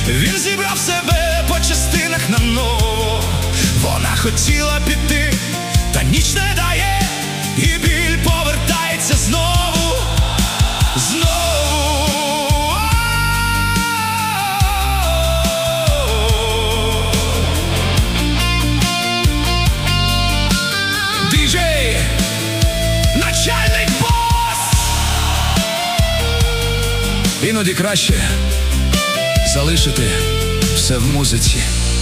Він зібрав себе по частинах наново. Вона хотіла піти, та ніч не дає, і біль повертається знову, знову. Діджей, начальник бос. Іноді краще залишити все в музиці.